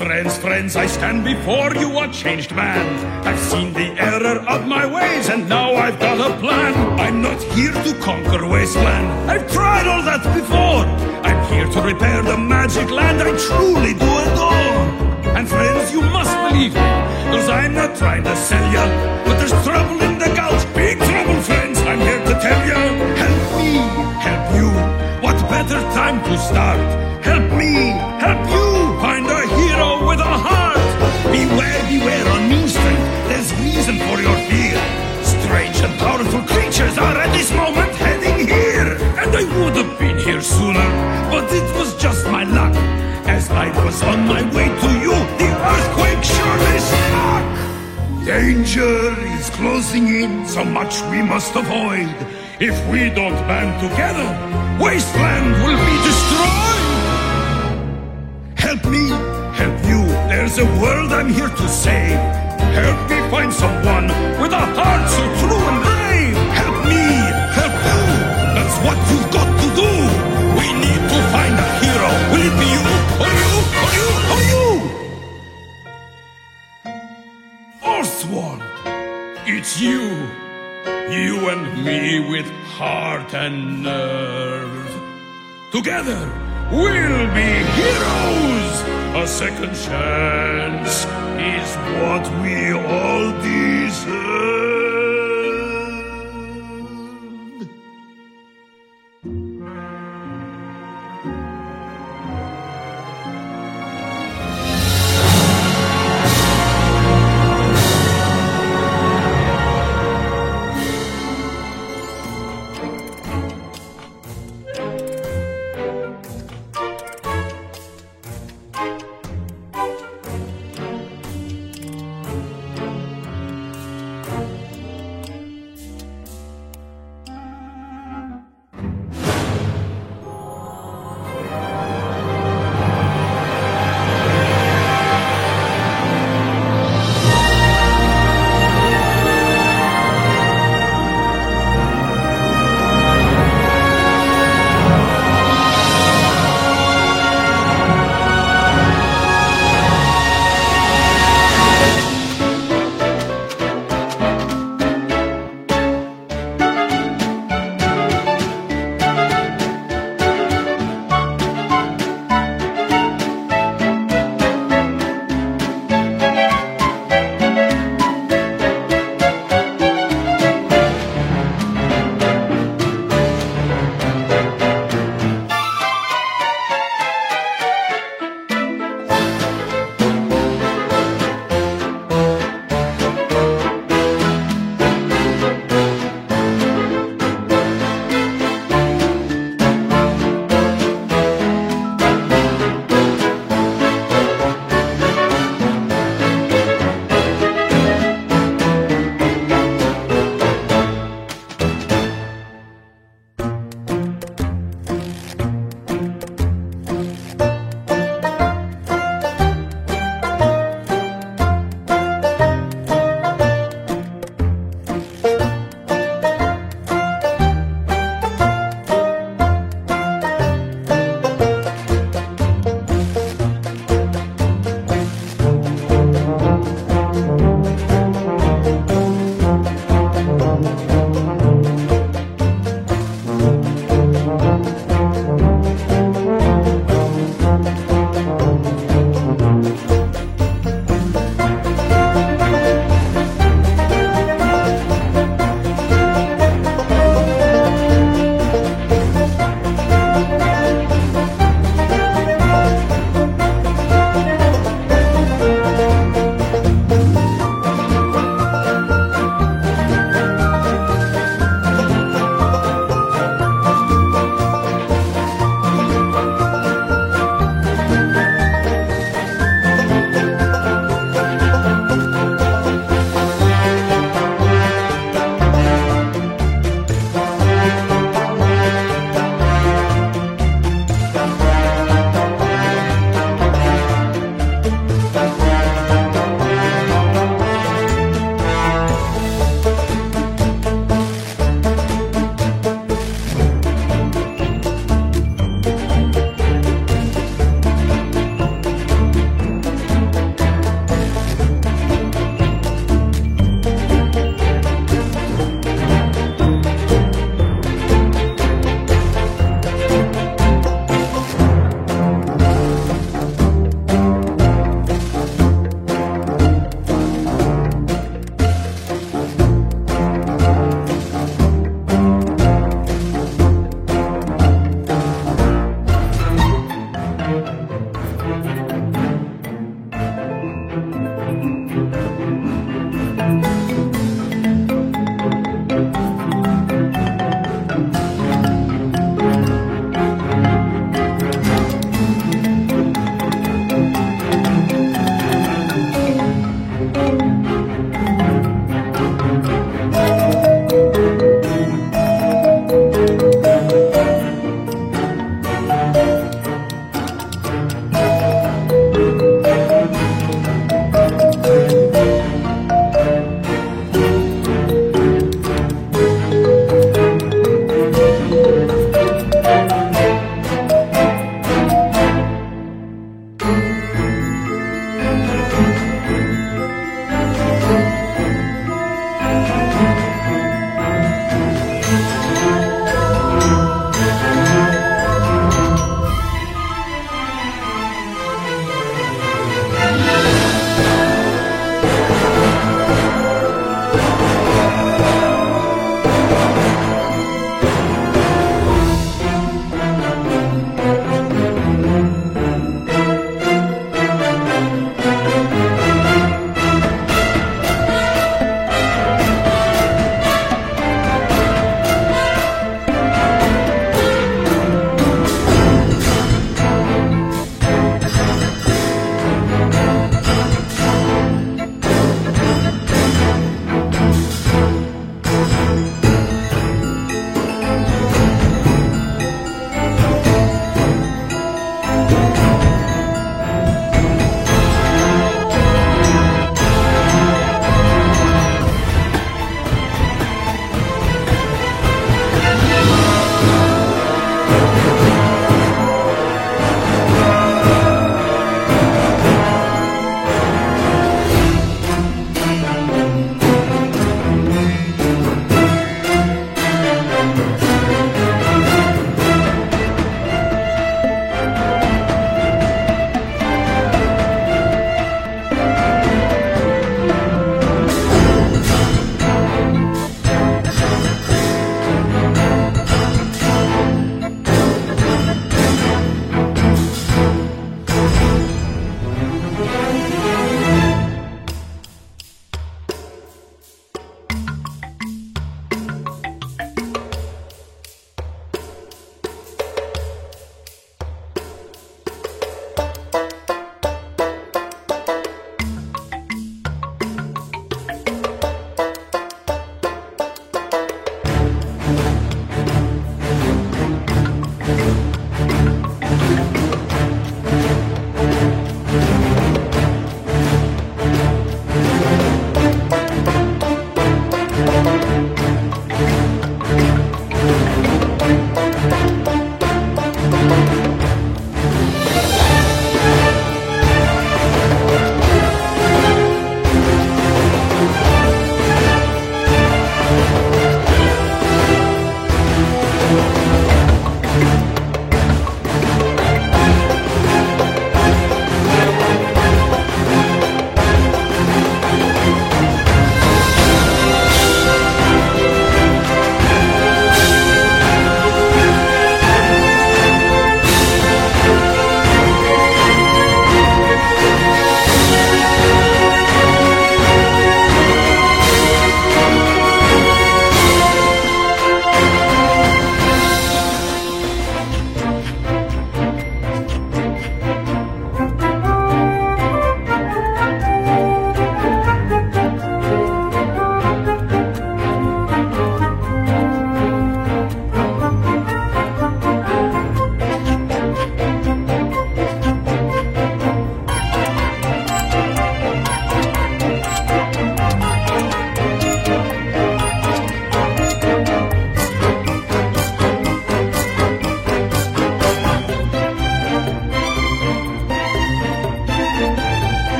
Friends, friends, I stand before you a changed man. I've seen the error of my ways and now I've got a plan. I'm not here to conquer wasteland. I've tried all that before. I'm here to repair the magic land I truly do adore. And friends, you must believe me, cause I'm not trying to sell ya. But there's trouble in the gulch, big trouble, friends, I'm here to tell ya. Help me, help you, what better time to start? Help me, help you, find a hero with a heart. Beware, beware, on New Strength, there's reason for your fear. Strange and powerful creatures are at this moment heading here. And I would have been here sooner, but it was just my luck. As I was on my way to you, the earthquake surely struck. Danger is closing in, so much we must avoid. If we don't band together, wasteland will be destroyed. Help me, help you, there's a world I'm here to save. Help me find someone with a heart so true and brave. Help me, help you, that's what you've got to do. We need to find a hero. Will it be you, or you, or you, or you? Oswald, it's you. You and me with heart and nerve. Together, we'll be heroes. A second chance is what we all deserve.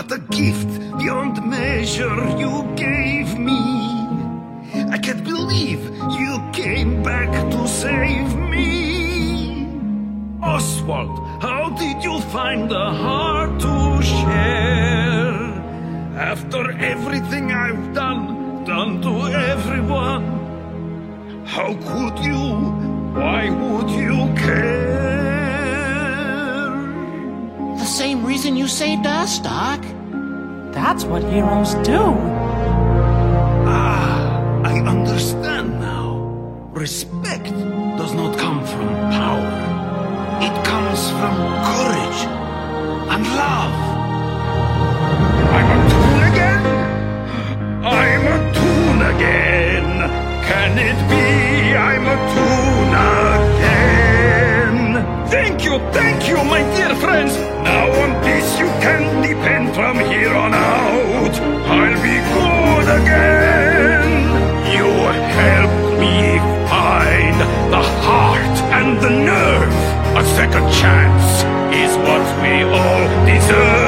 What a gift beyond measure you gave me. I can't believe you came back to save me. Oswald, how did you find the heart to share? After everything I've done to everyone, how could you? Why would you care? The same reason you saved us, Doc. That's what heroes do. I understand now. Respect does not come from power. It comes from courage and love. I'm a toon again? I'm a toon again. Can it be I'm a toon again? Thank you, my dear friends. Now on this you can depend from here on out. I'll be good again. You helped me find the heart and the nerve. A second chance is what we all deserve.